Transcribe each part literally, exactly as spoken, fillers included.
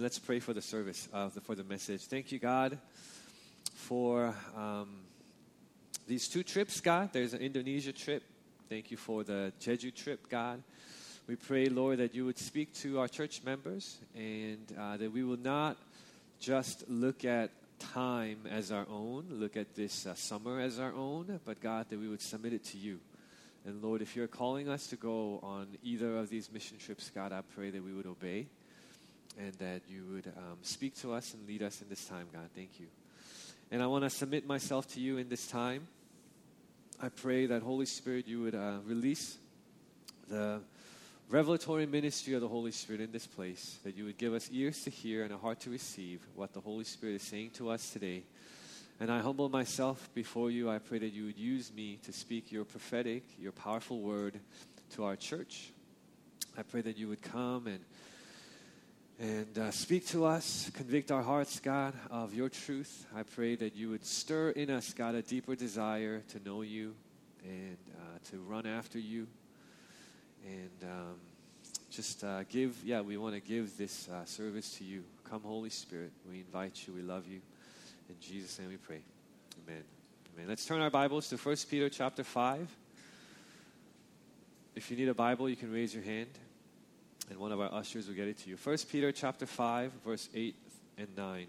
Let's pray for the service, uh, the, for the message. Thank you, God, for um, these two trips, God. There's an Indonesia trip. Thank you for the Jeju trip, God. We pray, Lord, that you would speak to our church members and uh, that we will not just look at time as our own, look at this uh, summer as our own, but God, that we would submit it to you. And Lord, if you're calling us to go on either of these mission trips, God, I pray that we would obey and that you would um, speak to us and lead us in this time, God. Thank you. And I want to submit myself to you in this time. I pray that, Holy Spirit, you would uh, release the revelatory ministry of the Holy Spirit in this place, that you would give us ears to hear and a heart to receive what the Holy Spirit is saying to us today. And I humble myself before you. I pray that you would use me to speak your prophetic, your powerful word to our church. I pray that you would come and and uh, speak to us, convict our hearts, God, of your truth. I pray that you would stir in us, God, a deeper desire to know you and uh, to run after you. And um, just uh, give, yeah, we want to give this uh, service to you. Come, Holy Spirit. We invite you. We love you. In Jesus' name we pray. Amen. Amen. Let's turn our Bibles to First Peter chapter five. If you need a Bible, you can raise your hand, and one of our ushers will get it to you. First Peter chapter five, verse eight and nine.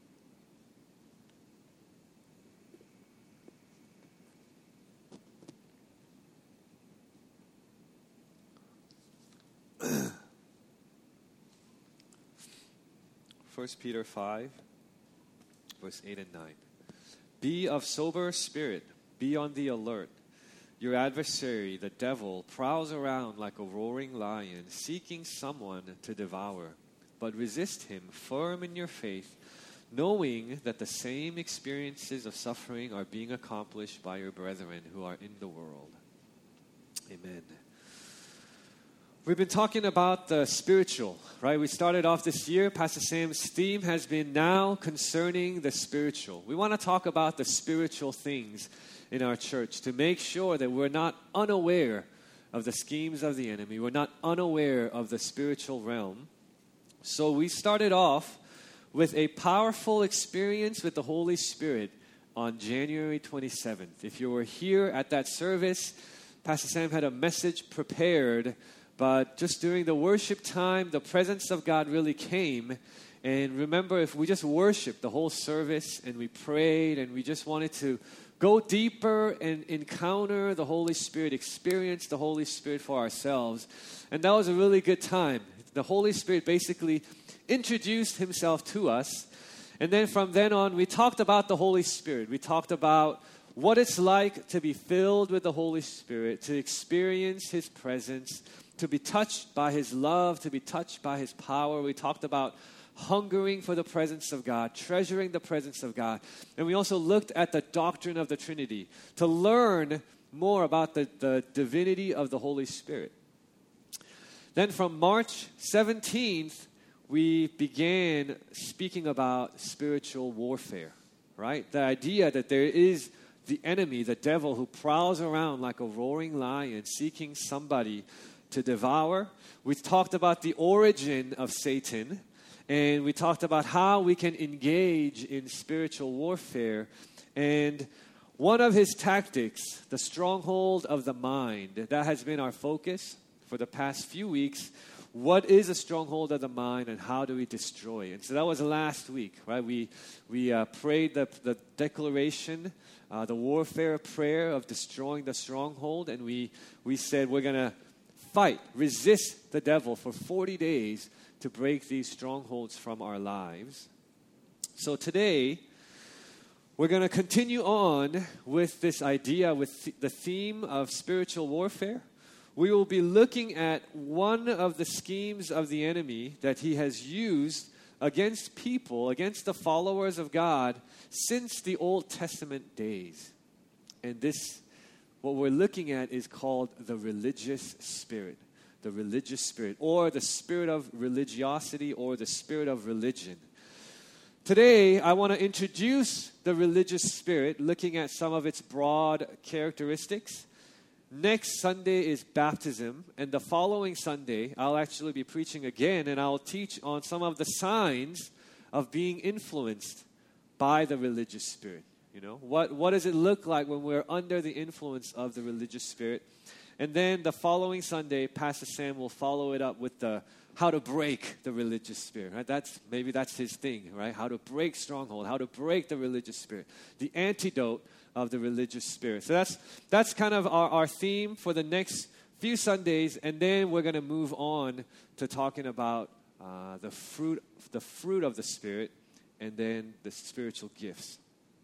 First Peter five, verse eight and nine. Be of sober spirit, be on the alert. Your adversary, the devil, prowls around like a roaring lion, seeking someone to devour. But resist him, firm in your faith, knowing that the same experiences of suffering are being accomplished by your brethren who are in the world. Amen. We've been talking about the spiritual, right? We started off this year. Pastor Sam's theme has been now concerning the spiritual. We want to talk about the spiritual things in our church to make sure that we're not unaware of the schemes of the enemy. We're not unaware of the spiritual realm. So we started off with a powerful experience with the Holy Spirit on January twenty-seventh. If you were here at that service, Pastor Sam had a message prepared, but just during the worship time, the presence of God really came. And remember, if we just worshiped the whole service and we prayed and we just wanted to go deeper and encounter the Holy Spirit, experience the Holy Spirit for ourselves. And that was a really good time. The Holy Spirit basically introduced himself to us. And then from then on, we talked about the Holy Spirit. We talked about what it's like to be filled with the Holy Spirit, to experience his presence, to be touched by his love, to be touched by his power. We talked about hungering for the presence of God, treasuring the presence of God. And we also looked at the doctrine of the Trinity to learn more about the, the divinity of the Holy Spirit. Then from March seventeenth, we began speaking about spiritual warfare, right? The idea that there is the enemy, the devil, who prowls around like a roaring lion seeking somebody to devour. We talked about the origin of Satan. And we talked about how we can engage in spiritual warfare. And one of his tactics, the stronghold of the mind, that has been our focus for the past few weeks. What is a stronghold of the mind and how do we destroy it? And so that was last week, right? We we uh, prayed the, the declaration, uh, the warfare prayer of destroying the stronghold. And we, we said we're going to fight, resist the devil for forty days to break these strongholds from our lives. So today, we're going to continue on with this idea, with th- the theme of spiritual warfare. We will be looking at one of the schemes of the enemy that he has used against people, against the followers of God, since the Old Testament days. And this, what we're looking at, is called the religious spirit. The religious spirit, or the spirit of religiosity, or the spirit of religion. Today, I want to introduce the religious spirit, looking at some of its broad characteristics. Next Sunday is baptism, and the following Sunday, I'll actually be preaching again, and I'll teach on some of the signs of being influenced by the religious spirit. You know, what, what does it look like when we're under the influence of the religious spirit? And then the following Sunday, Pastor Sam will follow it up with the how to break the religious spirit. Right? That's maybe that's his thing, right? How to break stronghold, how to break the religious spirit, the antidote of the religious spirit. So that's that's kind of our, our theme for the next few Sundays, and then we're going to move on to talking about uh, the fruit, the fruit of the Spirit, and then the spiritual gifts.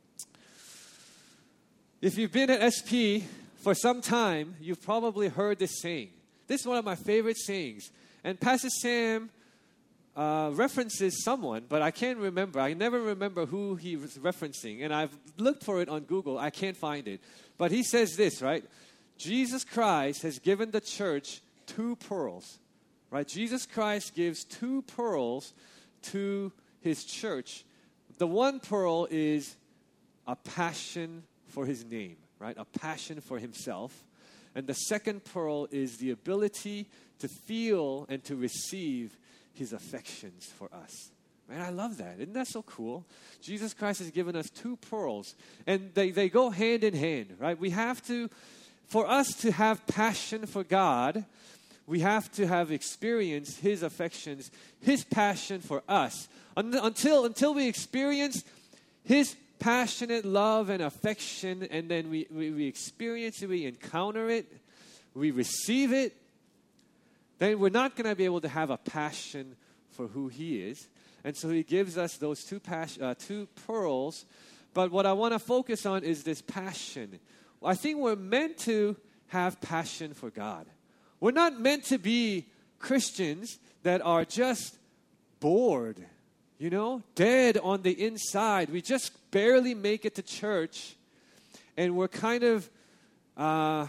If you've been at S P for some time, you've probably heard this saying. This is one of my favorite sayings. And Pastor Sam uh, references someone, but I can't remember. I never remember who he was referencing. And I've looked for it on Google. I can't find it. But he says this, right? Jesus Christ has given the church two pearls, right? Jesus Christ gives two pearls to his church. The one pearl is a passion for his name, right? A passion for himself. And the second pearl is the ability to feel and to receive his affections for us. Right? I love that. Isn't that so cool? Jesus Christ has given us two pearls, and they, they go hand in hand, right? We have to, for us to have passion for God, we have to have experienced his affections, his passion for us. Until, until we experience his passionate love and affection, and then we, we, we experience it, we encounter it, we receive it, then we're not going to be able to have a passion for who he is. And so he gives us those two, pas- uh, two pearls. But what I want to focus on is this passion. I think we're meant to have passion for God. We're not meant to be Christians that are just bored, you know, dead on the inside. We just barely make it to church, and we're kind of, uh,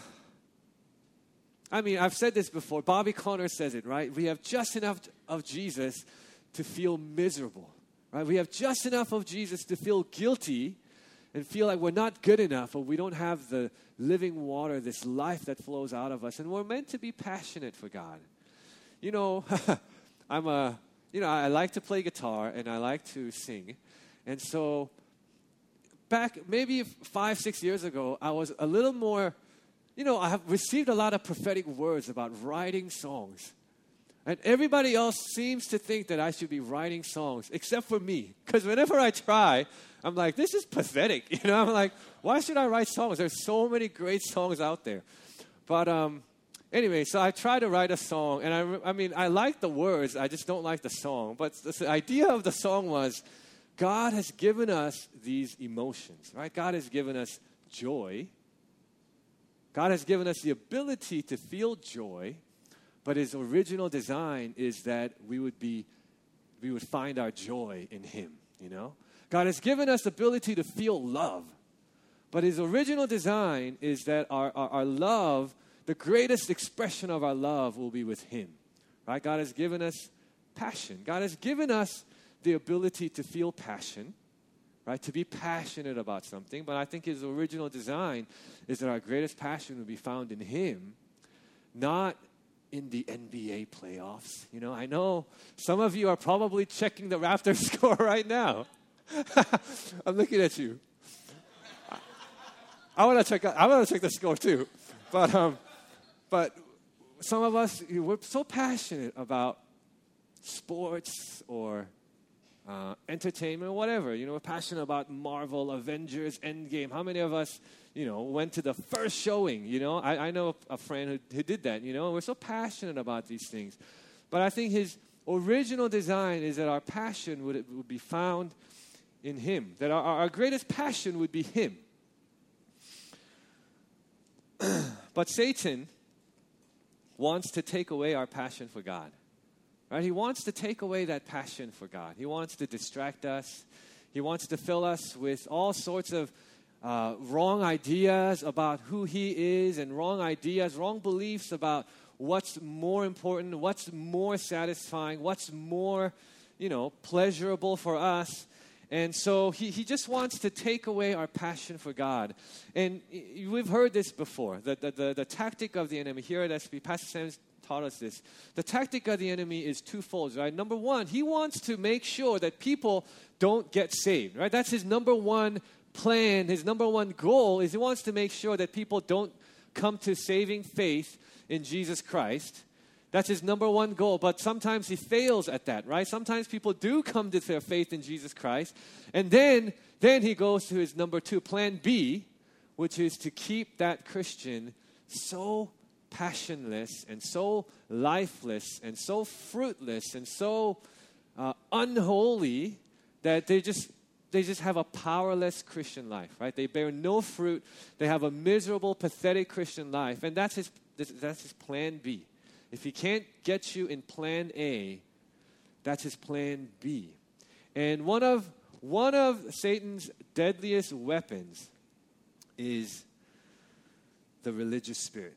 I mean, I've said this before. Bobby Conner says it, right? We have just enough of Jesus to feel miserable, right? We have just enough of Jesus to feel guilty and feel like we're not good enough, or we don't have the living water, this life that flows out of us. And we're meant to be passionate for God. You know, I'm a... You know, I like to play guitar, and I like to sing. And so back maybe five, six years ago, I was a little more, you know, I have received a lot of prophetic words about writing songs. And everybody else seems to think that I should be writing songs, except for me. Because whenever I try, I'm like, this is pathetic. You know, I'm like, why should I write songs? There's so many great songs out there. But, um... Anyway, so I tried to write a song, and I, I mean, I like the words, I just don't like the song. But the idea of the song was, God has given us these emotions, right? God has given us joy. God has given us the ability to feel joy, but his original design is that we would be, we would find our joy in him, you know? God has given us the ability to feel love, but his original design is that our, our, our love, the greatest expression of our love, will be with him, right? God has given us passion. God has given us the ability to feel passion, right? To be passionate about something. But I think his original design is that our greatest passion will be found in him, not in the N B A playoffs. You know, I know some of you are probably checking the Raptors score right now. I'm looking at you. I want to check. I want to check the score too, but um. But some of us, we're so passionate about sports or uh, entertainment, whatever. You know, we're passionate about Marvel, Avengers, Endgame. How many of us, you know, went to the first showing? You know, I, I know a friend who, who did that, you know. We're so passionate about these things. But I think his original design is that our passion would, would be found in him, that our, our greatest passion would be him. But Satan wants to take away our passion for God, right? He wants to take away that passion for God. He wants to distract us. He wants to fill us with all sorts of uh, wrong ideas about who he is, and wrong ideas, wrong beliefs about what's more important, what's more satisfying, what's more, you know, pleasurable for us. And so he, he just wants to take away our passion for God. And we've heard this before. The, the, the, the tactic of the enemy here at S B, Pastor Sam's taught us this. The tactic of the enemy is twofold, right? Number one, he wants to make sure that people don't get saved, right? That's his number one plan. His number one goal is he wants to make sure that people don't come to saving faith in Jesus Christ. That's his number one goal, but sometimes he fails at that, right? Sometimes people do come to their faith in Jesus Christ, and then, then he goes to his number two, plan B, which is to keep that Christian so passionless and so lifeless and so fruitless and so uh, unholy that they just they just have a powerless Christian life, right? They bear no fruit. They have a miserable, pathetic Christian life, and that's his that's his plan B. If he can't get you in plan A, that's his plan B. And one of one of Satan's deadliest weapons is the religious spirit.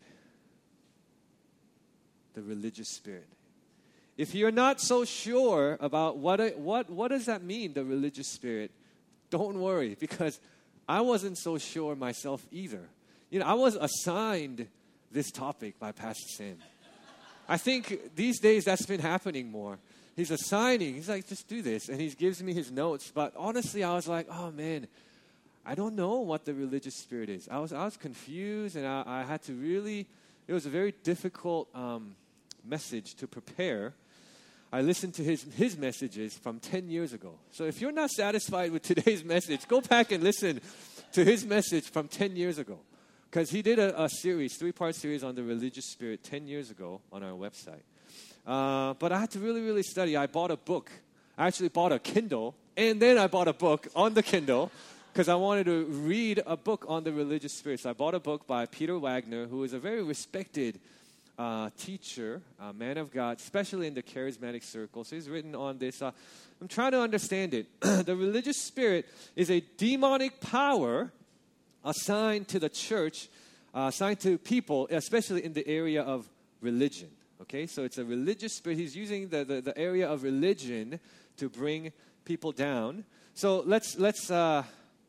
The religious spirit. If you're not so sure about what a, what what does that mean, the religious spirit, don't worry, because I wasn't so sure myself either. You know, I was assigned this topic by Pastor Sam. I think these days that's been happening more. He's assigning, he's like, just do this, and he gives me his notes. But honestly, I was like, oh man, I don't know what the religious spirit is. I was I was confused, and I, I had to really, it was a very difficult um, message to prepare. I listened to his his messages from ten years ago. So if you're not satisfied with today's message, go back and listen to his message from ten years ago. Because he did a, a series, three-part series on the religious spirit ten years ago on our website. Uh, but I had to really, really study. I bought a book. I actually bought a Kindle, and then I bought a book on the Kindle because I wanted to read a book on the religious spirit. So I bought a book by Peter Wagner, who is a very respected uh, teacher, a man of God, especially in the charismatic circle. So he's written on this. Uh, I'm trying to understand it. The religious spirit is a demonic power assigned to the church, uh, assigned to people, especially in the area of religion. Okay, so it's a religious spirit. He's using the, the, the area of religion to bring people down. So let's let's uh,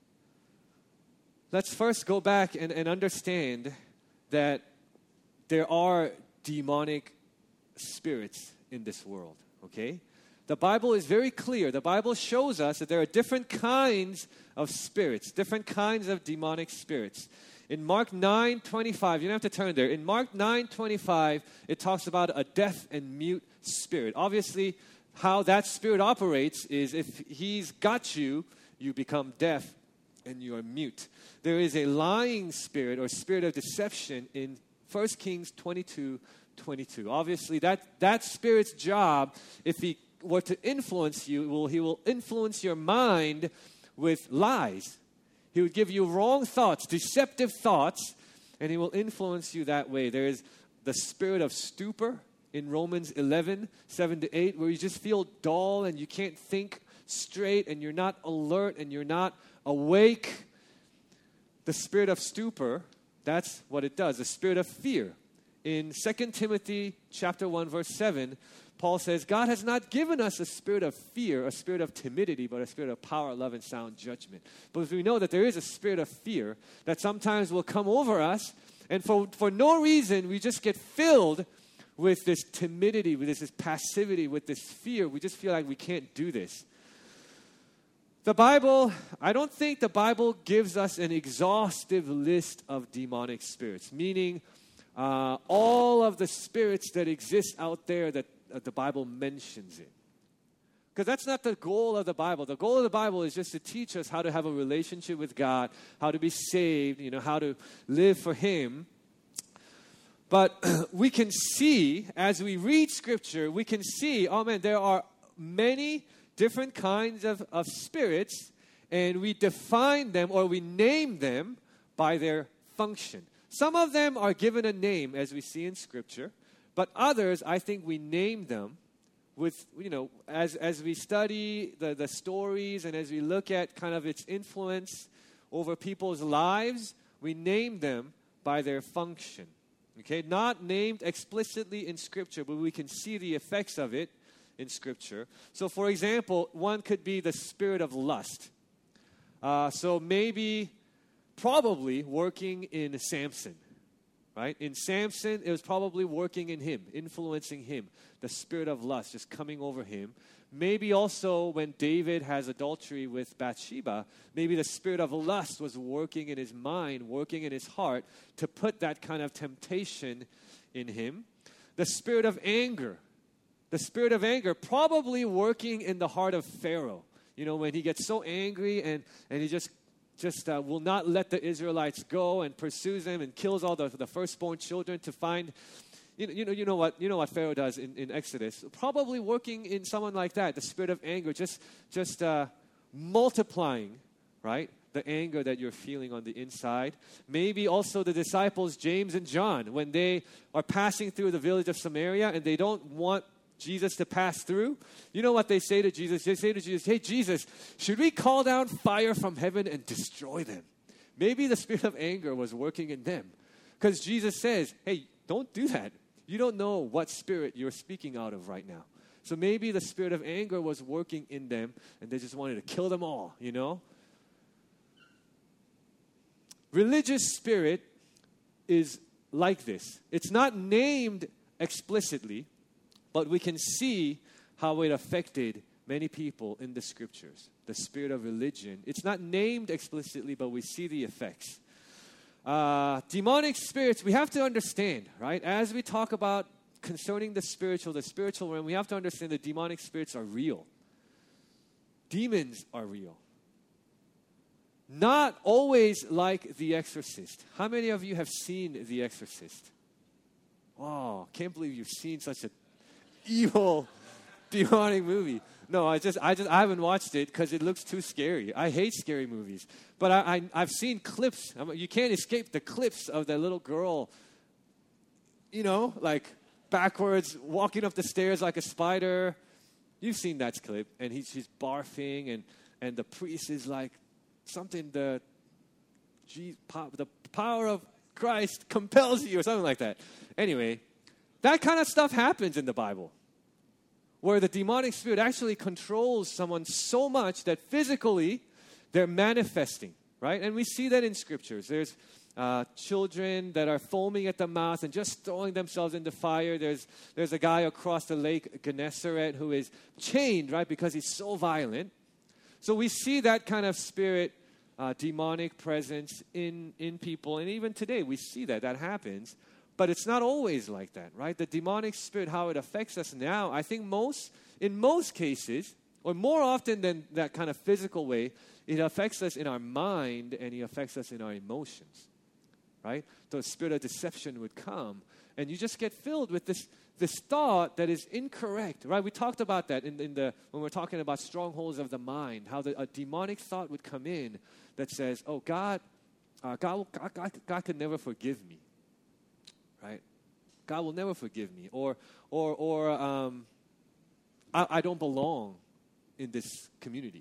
let's first go back and, and understand that there are demonic spirits in this world. Okay. The Bible is very clear. The Bible shows us that there are different kinds of spirits, different kinds of demonic spirits. In Mark nine twenty-five, you don't have to turn there. In Mark nine twenty-five, it talks about a deaf and mute spirit. Obviously, how that spirit operates is if he's got you, you become deaf and you are mute. There is a lying spirit or spirit of deception in First Kings twenty-two twenty-two. Obviously, that, that spirit's job, if he were to influence you, well, he will influence your mind with lies. He would give you wrong thoughts, deceptive thoughts, and he will influence you that way. There is the spirit of stupor in Romans eleven, seven to eight, where you just feel dull and you can't think straight and you're not alert and you're not awake. The spirit of stupor, that's what it does. The spirit of fear. In Second Timothy chapter one, verse seven, Paul says, God has not given us a spirit of fear, a spirit of timidity, but a spirit of power, love, and sound judgment. But we know that there is a spirit of fear that sometimes will come over us, and for, for no reason, we just get filled with this timidity, with this, this passivity, with this fear. We just feel like we can't do this. The Bible, I don't think the Bible gives us an exhaustive list of demonic spirits, meaning uh, all of the spirits that exist out there that uh, the Bible mentions it. Because that's not the goal of the Bible. The goal of the Bible is just to teach us how to have a relationship with God, how to be saved, you know, how to live for Him. But we can see, as we read Scripture, we can see, oh man, there are many different kinds of, of spirits, and we define them or we name them by their function. Some of them are given a name, as we see in Scripture, but others, I think we name them with, you know, as, as we study the, the stories and as we look at kind of its influence over people's lives, we name them by their function. Okay, not named explicitly in Scripture, but we can see the effects of it in Scripture. So, for example, one could be the spirit of lust. Uh, so maybe, probably working in Samson, right? In Samson, it was probably working in him, influencing him. The spirit of lust just coming over him. Maybe also when David has adultery with Bathsheba, maybe the spirit of lust was working in his mind, working in his heart to put that kind of temptation in him. The spirit of anger, the spirit of anger probably working in the heart of Pharaoh. You know, when he gets so angry and, and he just just uh, will not let the Israelites go and pursues them and kills all the, the firstborn children to find... You know, you know, you know what you know what Pharaoh does in, in Exodus. Probably working in someone like that, the spirit of anger, just just uh, multiplying, right? The anger that you're feeling on the inside. Maybe also the disciples James and John, when they are passing through the village of Samaria and they don't want Jesus to pass through. You know what they say to Jesus? They say to Jesus, "Hey Jesus, should we call down fire from heaven and destroy them?" Maybe the spirit of anger was working in them, because Jesus says, "Hey, don't do that. You don't know what spirit you're speaking out of right now." So maybe the spirit of anger was working in them and they just wanted to kill them all, you know? Religious spirit is like this. It's not named explicitly, but we can see how it affected many people in the scriptures. The spirit of religion. It's not named explicitly, but we see the effects. Uh, demonic spirits, we have to understand, right? As we talk about concerning the spiritual, the spiritual realm, we have to understand that demonic spirits are real. Demons are real. Not always like The Exorcist. How many of you have seen The Exorcist? Oh, can't believe you've seen such an evil, demonic movie. No, I just, I just, I haven't watched it because it looks too scary. I hate scary movies, but I, I I've seen clips. I mean, you can't escape the clips of that little girl. You know, like backwards, walking up the stairs like a spider. You've seen that clip, and he's she's barfing, and and the priest is like something the, geez, the power of Christ compels you, or something like that. Anyway, that kind of stuff happens in the Bible, where the demonic spirit actually controls someone so much that physically they're manifesting, right? And we see that in scriptures. There's uh, children that are foaming at the mouth and just throwing themselves into fire. There's there's a guy across the lake, Gennesaret, who is chained, right, because he's so violent. So we see that kind of spirit, uh, demonic presence in, in people. And even today we see that. That happens. But it's not always like that, right? The demonic spirit, how it affects us now, I think most, in most cases, or more often than that kind of physical way, it affects us in our mind and it affects us in our emotions, right? The spirit of deception would come and you just get filled with this, this thought that is incorrect, right? We talked about that in, in the when we're talking about strongholds of the mind, how the, a demonic thought would come in that says, oh, God, uh, God, God, God, God could never forgive me. Right? God will never forgive me. Or or or um, I, I don't belong in this community.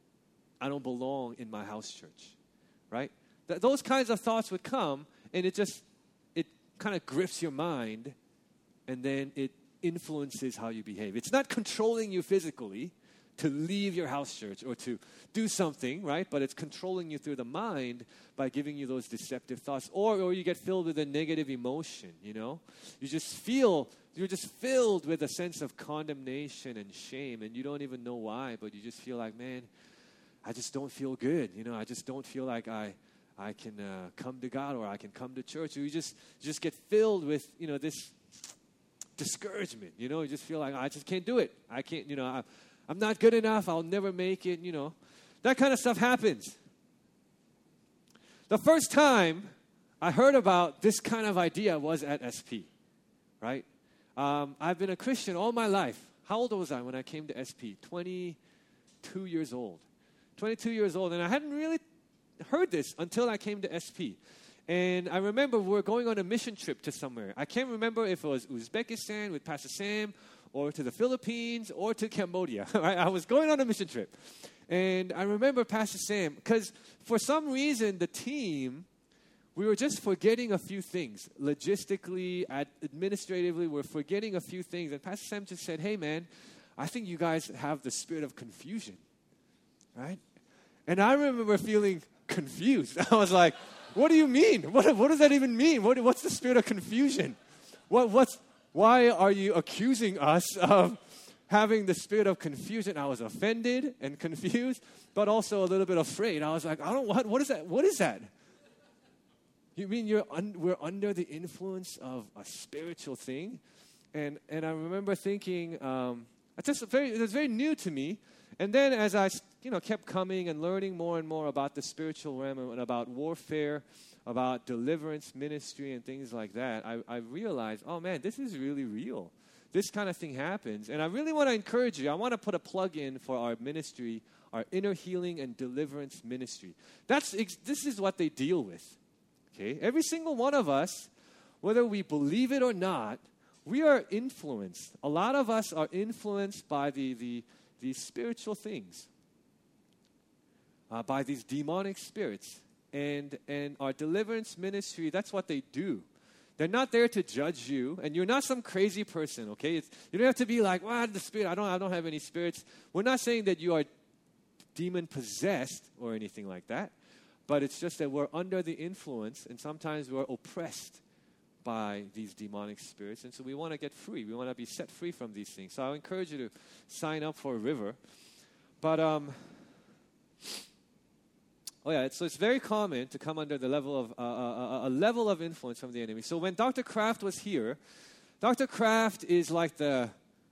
I don't belong in my house church. Right? Th- those kinds of thoughts would come and it just, it kind of grips your mind and then it influences how you behave. It's not controlling you physically to leave your house church or to do something, right? But it's controlling you through the mind by giving you those deceptive thoughts. Or, or you get filled with a negative emotion, you know? You just feel, you're just filled with a sense of condemnation and shame, and you don't even know why, but you just feel like, man, I just don't feel good, you know? I just don't feel like I I can uh, come to God or I can come to church. Or you just, you just get filled with, you know, this discouragement, you know? You just feel like, I just can't do it. I can't, you know, I, I'm not good enough. I'll never make it, you know. That kind of stuff happens. The first time I heard about this kind of idea was at S P, right? Um, I've been a Christian all my life. How old was I when I came to S P? twenty-two years old. twenty-two years old. And I hadn't really heard this until I came to S P. And I remember we were going on a mission trip to somewhere. I can't remember if it was Uzbekistan with Pastor Sam, or to the Philippines, or to Cambodia. Right? I was going on a mission trip. And I remember Pastor Sam, because for some reason, the team, we were just forgetting a few things. Logistically, ad- administratively, we're forgetting a few things. And Pastor Sam just said, hey, man, I think you guys have the spirit of confusion, right? And I remember feeling confused. I was like, what do you mean? What, what does that even mean? What, what's the spirit of confusion? What, what's, why are you accusing us of having the spirit of confusion? I was offended and confused, but also a little bit afraid. I was like, I don't, what, what is that? What is that? You mean you're un, we're under the influence of a spiritual thing? And and I remember thinking, um, it's just very, it was very new to me. And then as I, you know, kept coming and learning more and more about the spiritual realm and about warfare, about deliverance ministry and things like that, I, I realized, oh man, this is really real. This kind of thing happens. And I really want to encourage you. I want to put a plug in for our ministry, our inner healing and deliverance ministry. That's ex- this is what they deal with. Okay? Every single one of us, whether we believe it or not, we are influenced. A lot of us are influenced by the, the these spiritual things, uh, by these demonic spirits. And, and our deliverance ministry, that's what they do. They're not there to judge you, and you're not some crazy person, okay? It's, you don't have to be like, well, the spirit, I don't, I don't have any spirits. We're not saying that you are demon-possessed or anything like that, but it's just that we're under the influence, and sometimes we're oppressed by these demonic spirits, and so we want to get free. We want to be set free from these things. So I encourage you to sign up for a river. But, um, oh yeah, it's, so it's very common to come under the level of, uh, uh, a level of influence from the enemy. So when Doctor Kraft was here, Doctor Kraft is like the,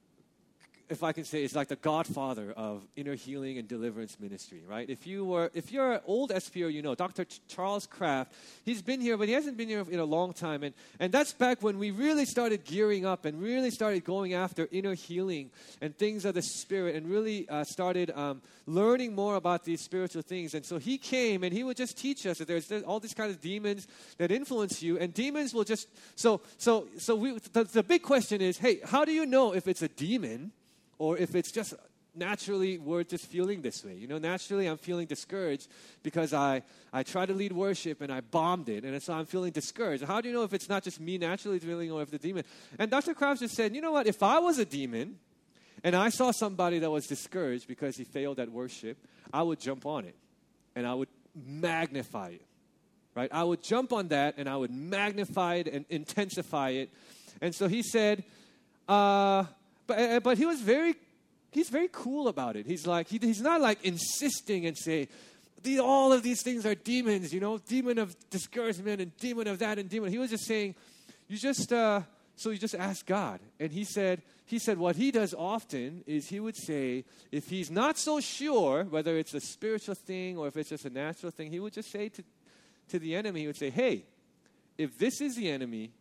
if I can say, is like the godfather of inner healing and deliverance ministry, right? If you were, if you're an old S P O, you know, Doctor Ch- Charles Kraft, he's been here, but he hasn't been here in a long time. And, and that's back when we really started gearing up and really started going after inner healing and things of the spirit and really uh, started um, learning more about these spiritual things. And so he came and he would just teach us that there's, there's all these kinds of demons that influence you, and demons will just, so, so, so we, the, the big question is, hey, how do you know if it's a demon? Or if it's just naturally we're just feeling this way. You know, naturally I'm feeling discouraged because I, I try to lead worship and I bombed it. And so I'm feeling discouraged. How do you know if it's not just me naturally feeling or if the demon? And Doctor Kraft just said, you know what, if I was a demon and I saw somebody that was discouraged because he failed at worship, I would jump on it and I would magnify it. Right? I would jump on that and I would magnify it and intensify it. And so he said, uh... But, but he was very, he's very cool about it. He's like, he, he's not like insisting and say, the, all of these things are demons, you know, demon of discouragement and demon of that and demon. He was just saying, you just, uh, so you just ask God. And he said, he said what he does often is he would say, if he's not so sure whether it's a spiritual thing or if it's just a natural thing, he would just say to, to the enemy, he would say, hey, if this is the enemy,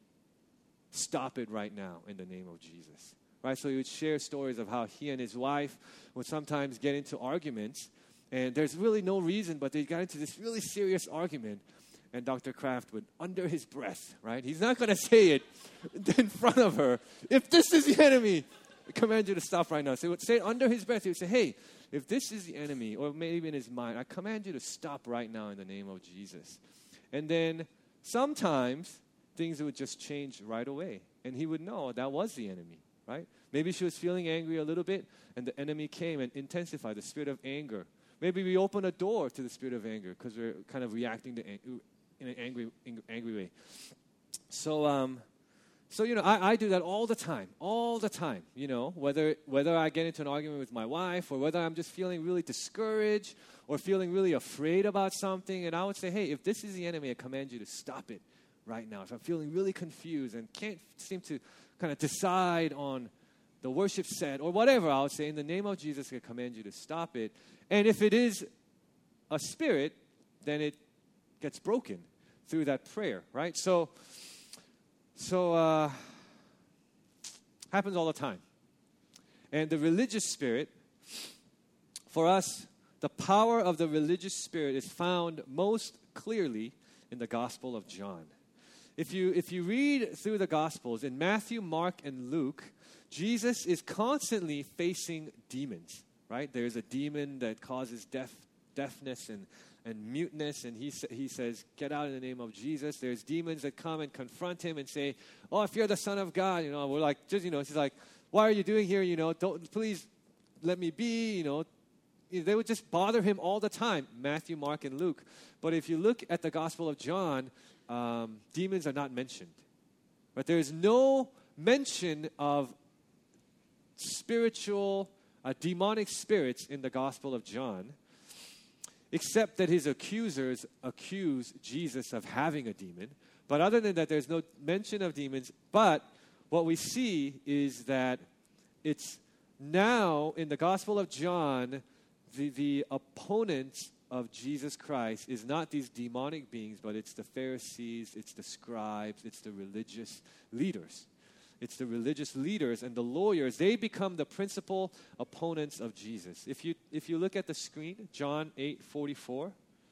stop it right now in the name of Jesus. Right, so he would share stories of how he and his wife would sometimes get into arguments, and there's really no reason, but they got into this really serious argument, and Doctor Kraft would, under his breath, right, he's not going to say it in front of her, if this is the enemy, I command you to stop right now. So he would say it under his breath. He would say, hey, if this is the enemy, or maybe in his mind, I command you to stop right now in the name of Jesus. And then sometimes things would just change right away, and he would know that was the enemy. Right? Maybe she was feeling angry a little bit, and the enemy came and intensified the spirit of anger. Maybe we open a door to the spirit of anger because we're kind of reacting to ang- in an angry, angry way. So, um, so you know, I, I do that all the time, all the time. You know, whether whether I get into an argument with my wife or whether I'm just feeling really discouraged or feeling really afraid about something, and I would say, hey, if this is the enemy, I command you to stop it right now. If I'm feeling really confused and can't seem to kind of decide on the worship set or whatever, I would say, in the name of Jesus, I command you to stop it. And if it is a spirit, then it gets broken through that prayer, right? So, so uh, happens all the time. And the religious spirit, for us, the power of the religious spirit is found most clearly in the Gospel of John. If you if you read through the Gospels, in Matthew, Mark, and Luke, Jesus is constantly facing demons, right? There's a demon that causes deaf, deafness and, and muteness, and he, he says, get out in the name of Jesus. There's demons that come and confront him and say, oh, if you're the Son of God, you know, we're like, just, you know, she's like, why are you doing here? You know, don't, please let me be, you know. They would just bother him all the time, Matthew, Mark, and Luke. But if you look at the Gospel of John, um, demons are not mentioned. But there is no mention of spiritual, uh, demonic spirits in the Gospel of John, except that his accusers accuse Jesus of having a demon. But other than that, there's no mention of demons. But what we see is that it's now in the Gospel of John, The, the opponents of Jesus Christ is not these demonic beings, but it's the Pharisees, it's the scribes, it's the religious leaders. It's the religious leaders and the lawyers. They become the principal opponents of Jesus. If you, if you look at the screen, John eight forty-four.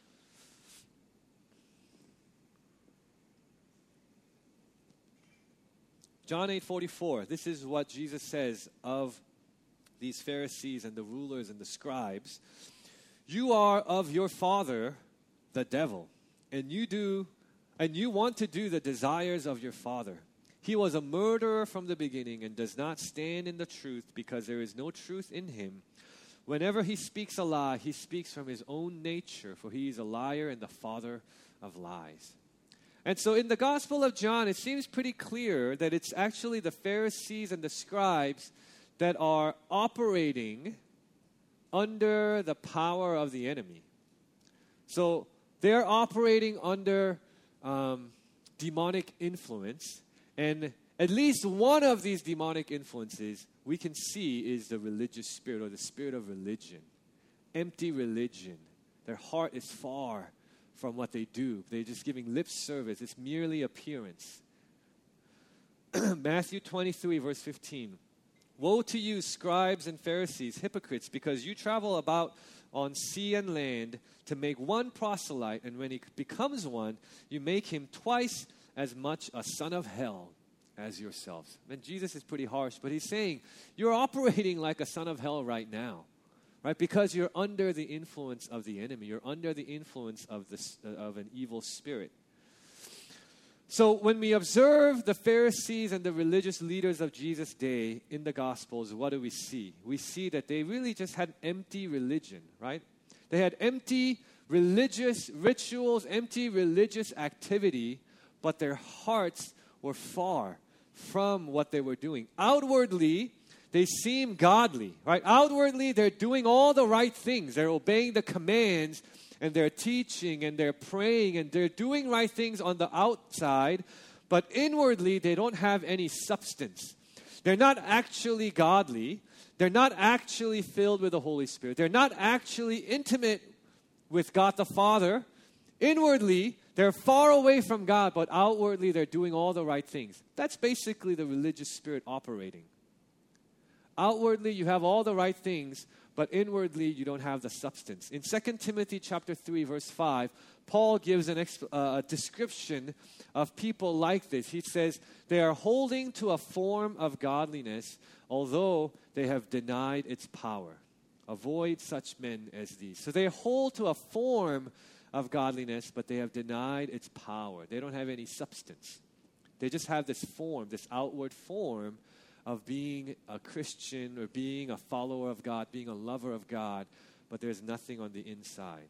John eight forty-four, this is what Jesus says of these Pharisees and the rulers and the scribes. You are of your father, the devil, and you do, and you want to do the desires of your father. He was a murderer from the beginning and does not stand in the truth because there is no truth in him. Whenever he speaks a lie, he speaks from his own nature, for he is a liar and the father of lies. And so in the Gospel of John, it seems pretty clear that it's actually the Pharisees and the scribes that are operating under the power of the enemy. So they're operating under um, demonic influence. And at least one of these demonic influences we can see is the religious spirit or the spirit of religion. Empty religion. Their heart is far from what they do. They're just giving lip service. It's merely appearance. Matthew twenty-three, verse fifteen. Woe to you, scribes and Pharisees, hypocrites, because you travel about on sea and land to make one proselyte, and when he becomes one, you make him twice as much a son of hell as yourselves. And Jesus is pretty harsh, but he's saying, you're operating like a son of hell right now, right? Because you're under the influence of the enemy. You're under the influence of, this, uh, of an evil spirit. So when we observe the Pharisees and the religious leaders of Jesus' day in the Gospels, what do we see? We see that they really just had empty religion, right? They had empty religious rituals, empty religious activity, but their hearts were far from what they were doing. Outwardly, they seem godly, right? Outwardly, they're doing all the right things. They're obeying the commands, and they're teaching, and they're praying, and they're doing right things on the outside, but inwardly, they don't have any substance. They're not actually godly. They're not actually filled with the Holy Spirit. They're not actually intimate with God the Father. Inwardly, they're far away from God, but outwardly, they're doing all the right things. That's basically the religious spirit operating. Outwardly, you have all the right things, but inwardly, you don't have the substance. In Second Timothy chapter three, verse five, Paul gives an exp- uh, a description of people like this. He says, they are holding to a form of godliness, although they have denied its power. Avoid such men as these. So they hold to a form of godliness, but they have denied its power. They don't have any substance. They just have this form, this outward form of being a Christian or being a follower of God, being a lover of God, but there's nothing on the inside.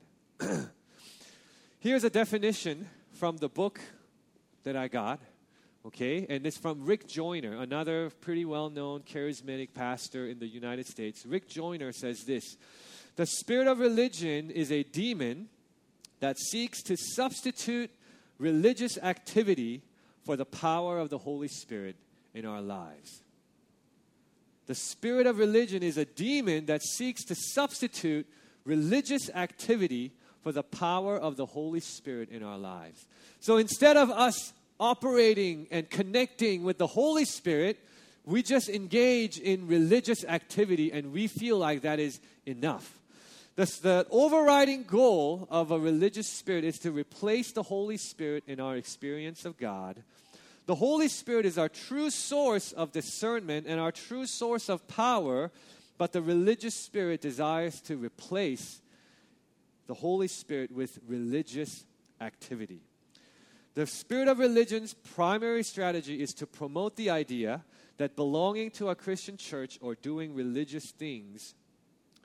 Here's a definition from the book that I got, okay? And it's from Rick Joyner, another pretty well-known charismatic pastor in the United States. Rick Joyner says this: the spirit of religion is a demon that seeks to substitute religious activity for the power of the Holy Spirit in our lives. The spirit of religion is a demon that seeks to substitute religious activity for the power of the Holy Spirit in our lives. So instead of us operating and connecting with the Holy Spirit, we just engage in religious activity and we feel like that is enough. The, the overriding goal of a religious spirit is to replace the Holy Spirit in our experience of God. The Holy Spirit is our true source of discernment and our true source of power, but the religious spirit desires to replace the Holy Spirit with religious activity. The spirit of religion's primary strategy is to promote the idea that belonging to a Christian church or doing religious things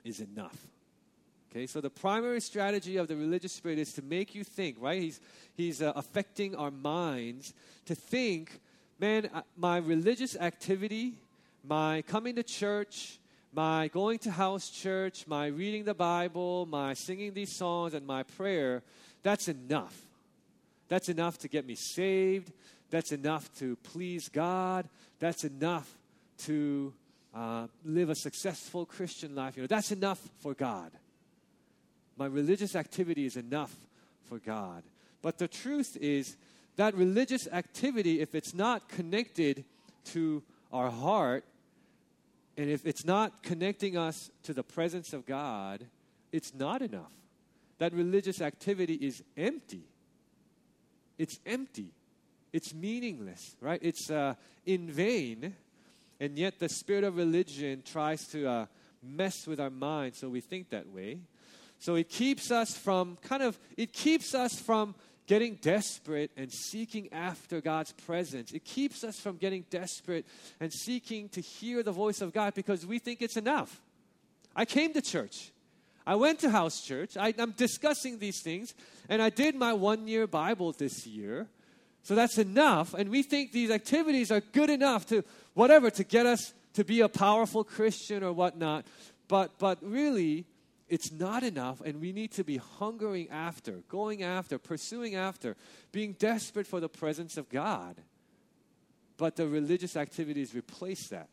is enough. Okay, so the primary strategy of the religious spirit is to make you think, right? He's, he's uh, affecting our minds to think, man, uh, my religious activity, my coming to church, my going to house church, my reading the Bible, my singing these songs, and my prayer, that's enough. That's enough to get me saved. That's enough to please God. That's enough to uh, live a successful Christian life. You know, that's enough for God. My religious activity is enough for God. But the truth is that religious activity, if it's not connected to our heart, and if it's not connecting us to the presence of God, it's not enough. That religious activity is empty. It's empty. It's meaningless, right? It's uh, in vain. And yet the spirit of religion tries to uh, mess with our minds so we think that way. So it keeps us from kind of, it keeps us from getting desperate and seeking after God's presence. It keeps us from getting desperate and seeking to hear the voice of God because we think it's enough. I came to church. I went to house church. I, I'm discussing these things. And I did my one-year Bible this year. So that's enough. And we think these activities are good enough to, whatever, to get us to be a powerful Christian or whatnot. But, but really, it's not enough, and we need to be hungering after, going after, pursuing after, being desperate for the presence of God. But the religious activities replace that.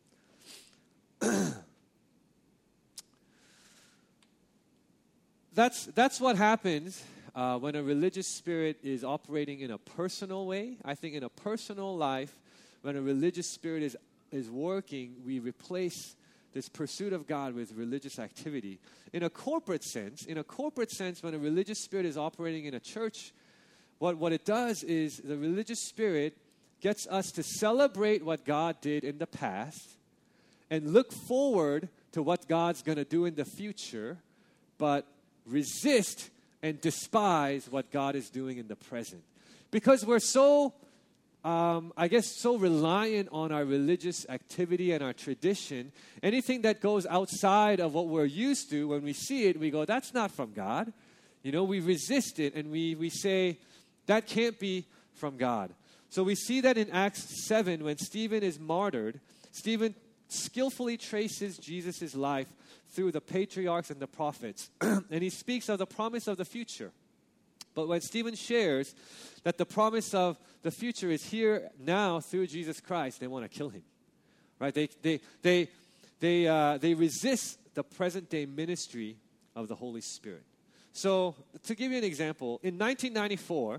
that's, that's what happens uh, when a religious spirit is operating in a personal way. I think in a personal life, when a religious spirit is, is working, we replace this pursuit of God with religious activity. In a corporate sense, in a corporate sense, when a religious spirit is operating in a church, what, what it does is the religious spirit gets us to celebrate what God did in the past and look forward to what God's going to do in the future, but resist and despise what God is doing in the present. Because we're so Um, I guess, so reliant on our religious activity and our tradition. Anything that goes outside of what we're used to, when we see it, we go, that's not from God. You know, we resist it and we, we say, that can't be from God. So we see that in Acts seven, when Stephen is martyred, Stephen skillfully traces Jesus' life through the patriarchs and the prophets. And he speaks of the promise of the future. But when Stephen shares that the promise of the future is here now through Jesus Christ, they want to kill him, right? They they they they uh, they resist the present day ministry of the Holy Spirit. So, to give you an example, in nineteen ninety-four,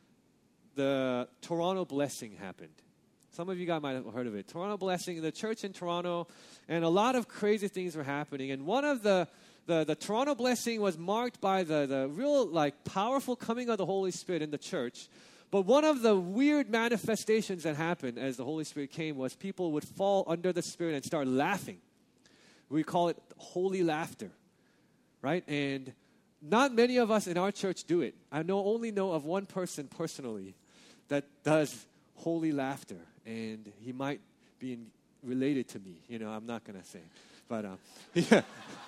the Toronto Blessing happened. Some of you guys might have heard of it. Toronto Blessing, the church in Toronto, and a lot of crazy things were happening. And one of the The, the Toronto Blessing was marked by the, the real, like, powerful coming of the Holy Spirit in the church. But one of the weird manifestations that happened as the Holy Spirit came was people would fall under the Spirit and start laughing. We call it holy laughter, right? And not many of us in our church do it. I know only know of one person personally that does holy laughter, and he might be in, related to me. You know, I'm not going to say. But, um, yeah.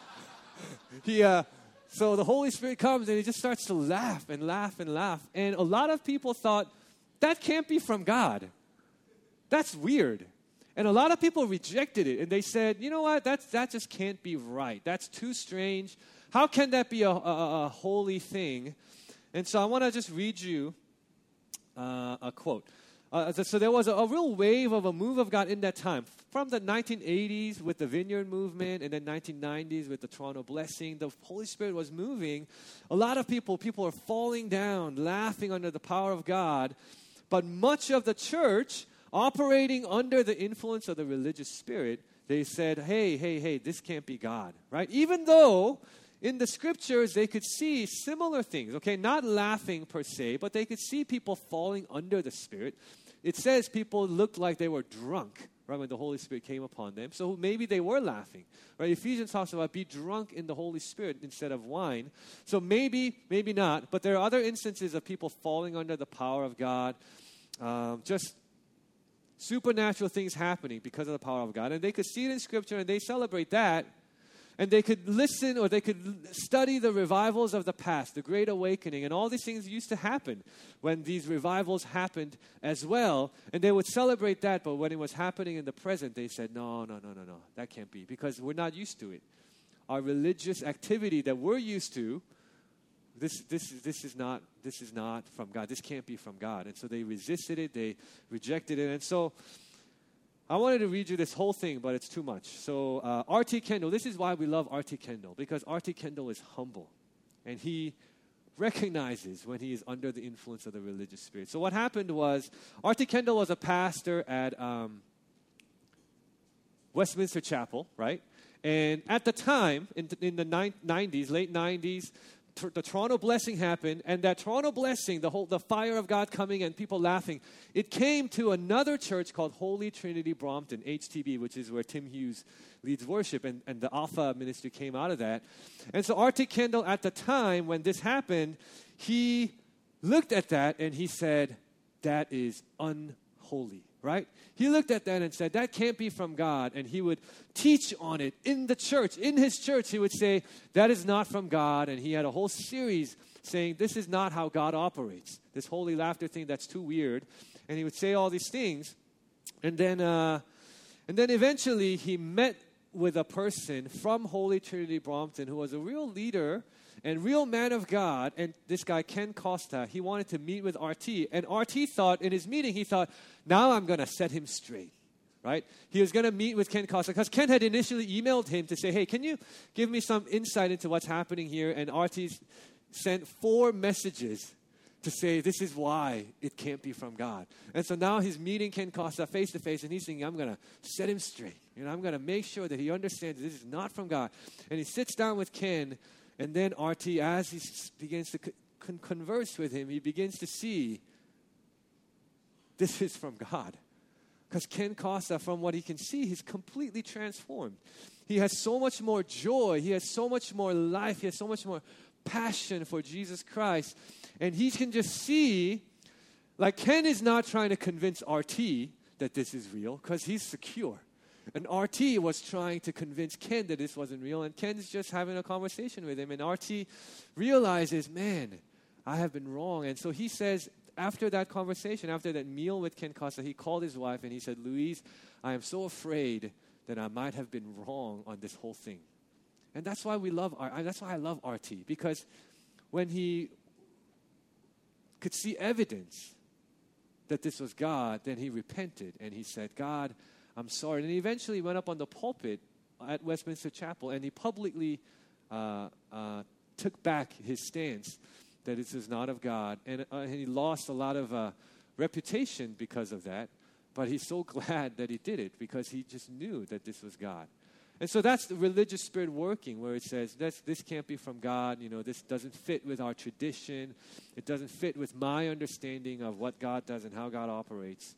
He, uh, so the Holy Spirit comes and he just starts to laugh and laugh and laugh. And a lot of people thought, that can't be from God. That's weird. And a lot of people rejected it. And they said, you know what, that's, that just can't be right. That's too strange. How can that be a, a, a holy thing? And so I want to just read you uh, a quote. Uh, so there was a, a real wave of a move of God in that time. From the nineteen eighties with the Vineyard Movement and then nineteen nineties with the Toronto Blessing, the Holy Spirit was moving. A lot of people, people are falling down, laughing under the power of God. But much of the church, operating under the influence of the religious spirit, they said, hey, hey, hey, this can't be God, right? Even though in the scriptures they could see similar things, okay? Not laughing per se, but they could see people falling under the Spirit. It says people looked like they were drunk, right, when the Holy Spirit came upon them. So maybe they were laughing, right? Ephesians talks about be drunk in the Holy Spirit instead of wine. So maybe, maybe not. But there are other instances of people falling under the power of God, um, just supernatural things happening because of the power of God. And they could see it in Scripture and they celebrate that. and they could listen or they could l- study the revivals of the past, the Great Awakening, and all these things used to happen when these revivals happened as well. And they would celebrate that, but when it was happening in the present, they said, no, no, no, no, no, that can't be, because we're not used to it. Our religious activity that we're used to, this, this, this, is not, this is not from God. This can't be from God. And so they resisted it, they rejected it. And so I wanted to read you this whole thing, but it's too much. So uh, R T Kendall, this is why we love R T Kendall, because R T Kendall is humble. And he recognizes when he is under the influence of the religious spirit. So what happened was, R T Kendall was a pastor at um, Westminster Chapel, right? And at the time, in, in the nineties, late nineties, tr- the Toronto blessing happened, and that Toronto blessing, the whole, the fire of God coming and people laughing, it came to another church called Holy Trinity Brompton, H T B, which is where Tim Hughes leads worship, and, and the Alpha ministry came out of that. And so R T Kendall, at the time when this happened, he looked at that and he said, that is unholy, right? He looked at that and said, that can't be from God. And he would teach on it in the church. In his church, he would say, that is not from God. And he had a whole series saying, this is not how God operates. This holy laughter thing, that's too weird. And he would say all these things. And then, uh, and then eventually he met with a person from Holy Trinity Brompton who was a real leader and real man of God, and this guy, Ken Costa, he wanted to meet with R T. And R T thought, in his meeting, he thought, now I'm going to set him straight, right? He was going to meet with Ken Costa, because Ken had initially emailed him to say, hey, can you give me some insight into what's happening here? And R T sent four messages to say, this is why it can't be from God. And so now he's meeting Ken Costa face to face, and he's thinking, I'm going to set him straight. You know, I'm going to make sure that he understands this is not from God. And he sits down with Ken. And then R T, as he s- begins to con- converse with him, he begins to see this is from God. Because Ken Costa, from what he can see, he's completely transformed. He has so much more joy. He has so much more life. He has so much more passion for Jesus Christ. And he can just see, like Ken is not trying to convince R T that this is real, because he's secure. And R T was trying to convince Ken that this wasn't real, and Ken is just having a conversation with him. And R T realizes, man, I have been wrong. And so he says, after that conversation, after that meal with Ken Costa, he called his wife and he said, Louise, I am so afraid that I might have been wrong on this whole thing. And that's why we love R. That's why I love R T, because when he could see evidence that this was God, then he repented and he said, God, I'm sorry. And he eventually went up on the pulpit at Westminster Chapel, and he publicly uh, uh, took back his stance that this is not of God. And, uh, and he lost a lot of uh, reputation because of that. But he's so glad that he did it, because he just knew that this was God. And so that's the religious spirit working, where it says, this, this can't be from God. You know, this doesn't fit with our tradition. It doesn't fit with my understanding of what God does and how God operates.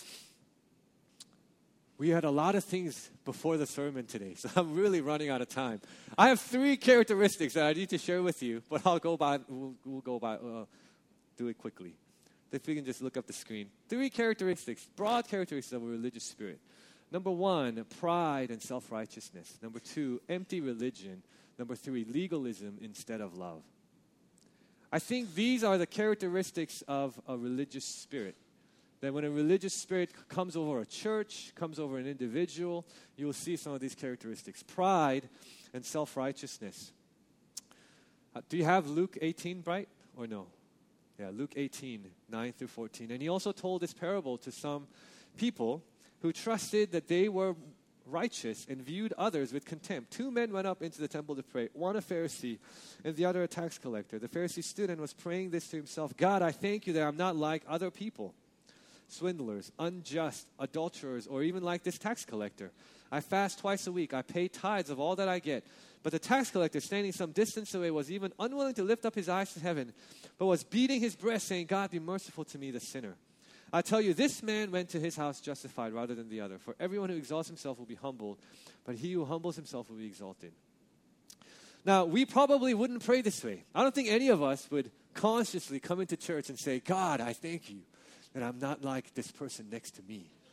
We had a lot of things before the sermon today, so I'm really running out of time. I have three characteristics that I need to share with you, but I'll go by. We'll, we'll go by. Uh, do it quickly. If we can just look up the screen. Three characteristics, broad characteristics of a religious spirit. Number one, pride and self-righteousness. Number two, empty religion. Number three, legalism instead of love. I think these are the characteristics of a religious spirit. That when a religious spirit comes over a church, comes over an individual, you will see some of these characteristics. Pride and self-righteousness. Uh, do you have Luke eighteen, Bright, or no? Yeah, Luke eighteen, nine through fourteen. And he also told this parable to some people who trusted that they were righteous and viewed others with contempt. Two men went up into the temple to pray, one a Pharisee and the other a tax collector. The Pharisee stood and was praying this to himself, God, I thank you that I'm not like other people, swindlers, unjust, adulterers, or even like this tax collector. I fast twice a week. I pay tithes of all that I get. But the tax collector, standing some distance away, was even unwilling to lift up his eyes to heaven, but was beating his breast, saying, God, be merciful to me, the sinner. I tell you, this man went to his house justified rather than the other. For everyone who exalts himself will be humbled, but he who humbles himself will be exalted. Now, we probably wouldn't pray this way. I don't think any of us would consciously come into church and say, God, I thank you that I'm not like this person next to me.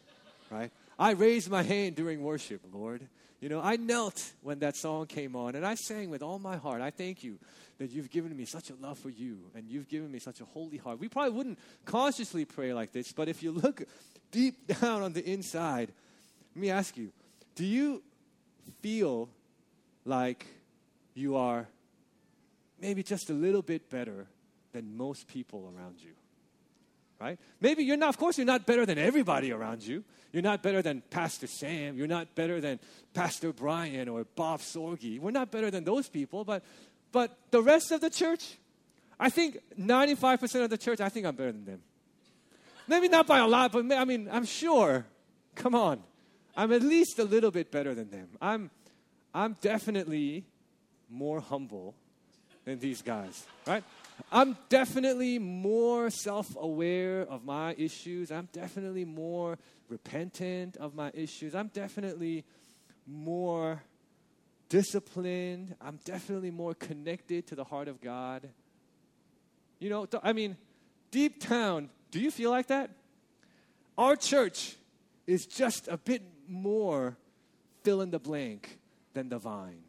right? I raised my hand during worship, Lord. You know, I knelt when that song came on, and I sang with all my heart. I thank you that you've given me such a love for you, and you've given me such a holy heart. We probably wouldn't consciously pray like this, but if you look deep down on the inside, let me ask you, do you feel like you are maybe just a little bit better than most people around you? Right? Maybe you're not, of course, you're not better than everybody around you. You're not better than Pastor Sam. You're not better than Pastor Brian or Bob Sorge. We're not better than those people, but but the rest of the church, I think ninety-five percent of the church, I think I'm better than them. Maybe not by a lot, but I mean, I'm sure. Come on. I'm at least a little bit better than them. I'm I'm definitely more humble than these guys, right? I'm definitely more self-aware of my issues. I'm definitely more repentant of my issues. I'm definitely more disciplined. I'm definitely more connected to the heart of God. You know, th- I mean, deep down, do you feel like that? Our church is just a bit more fill in the blank than the vine,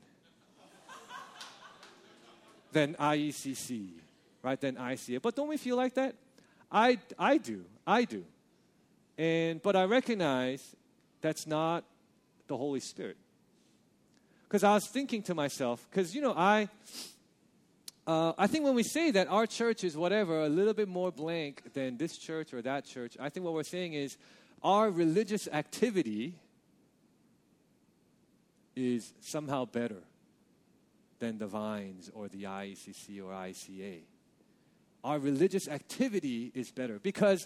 than I E C C. Right, then I see it. But don't we feel like that? I, I do. I do. And but I recognize that's not the Holy Spirit. Because I was thinking to myself, because, you know, I uh, I think when we say that our church is whatever, a little bit more blank than this church or that church, I think what we're saying is our religious activity is somehow better than the Vines or the I E C C or I C A. Our religious activity is better because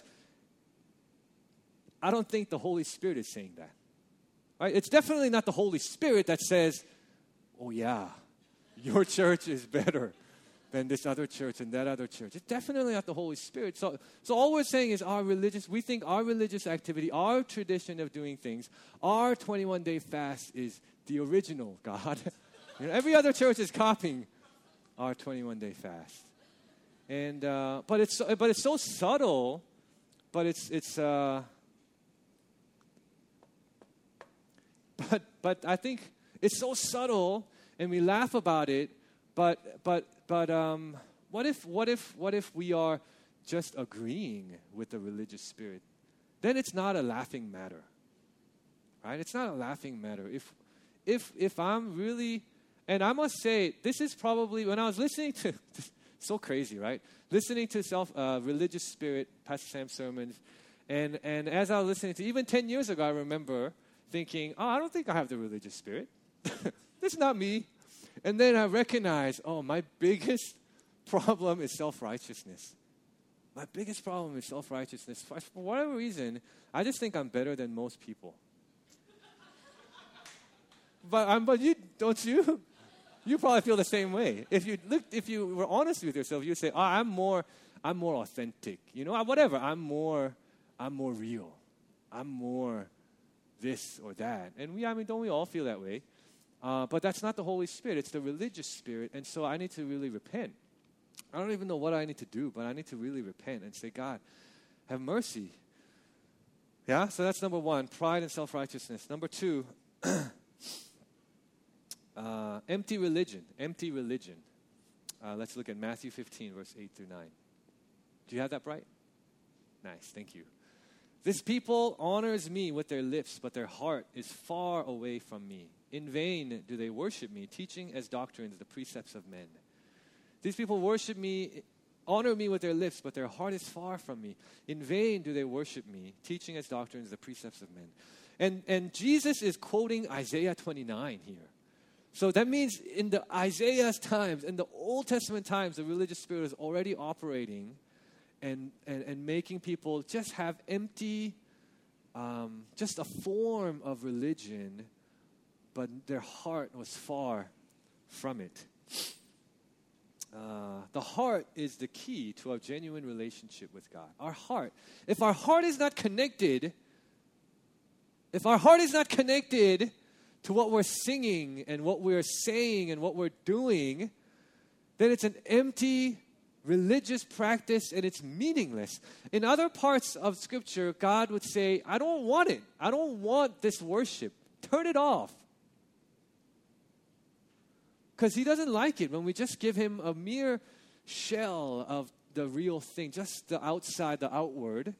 I don't think the Holy Spirit is saying that. Right? It's definitely not the Holy Spirit that says, oh yeah, your church is better than this other church and that other church. It's definitely not the Holy Spirit. So, so all we're saying is our religious, we think our religious activity, our tradition of doing things, our twenty-one day fast is the original, God. You know, every other church is copying our twenty-one day fast. And uh, but it's so, but it's so subtle, but it's it's uh, but but I think it's so subtle, and we laugh about it. But but but um, what if what if what if we are just agreeing with the religious spirit? Then it's not a laughing matter, right? It's not a laughing matter. If if if I'm really, and I must say, this is probably when I was listening to. So crazy, right? Listening to self uh, religious spirit, Pastor Sam's sermons, and and as I was listening to, even ten years ago, I remember thinking, oh, I don't think I have the religious spirit. That's not me. And then I recognized, oh, my biggest problem is self-righteousness. My biggest problem is self-righteousness. For, for whatever reason, I just think I'm better than most people. but I'm, but you don't you? You probably feel the same way. If you looked, if you were honest with yourself, you'd say, oh, I'm more, I'm more authentic. You know, whatever. I'm more, I'm more real. I'm more this or that. And we, I mean, don't we all feel that way? Uh, but that's not the Holy Spirit. It's the religious spirit. And so I need to really repent. I don't even know what I need to do, but I need to really repent and say, God, have mercy. Yeah? So that's number one, pride and self-righteousness. Number two, Uh, empty religion, empty religion. Uh, let's look at Matthew fifteen, verse eight through nine. Do you have that bright? Nice, thank you. This people honors me with their lips, but their heart is far away from me. In vain do they worship me, teaching as doctrines the precepts of men. These people worship me, honor me with their lips, but their heart is far from me. In vain do they worship me, teaching as doctrines the precepts of men. And, and Jesus is quoting Isaiah twenty-nine here. So that means in the Isaiah's times, in the Old Testament times, the religious spirit is already operating and, and, and making people just have empty, um, just a form of religion, but their heart was far from it. Uh, the heart is the key to a genuine relationship with God. Our heart. If our heart is not connected, if our heart is not connected to what we're singing and what we're saying and what we're doing, then it's an empty religious practice and it's meaningless. In other parts of Scripture, God would say, I don't want it. I don't want this worship. Turn it off. Because He doesn't like it when we just give Him a mere shell of the real thing, just the outside, the outward.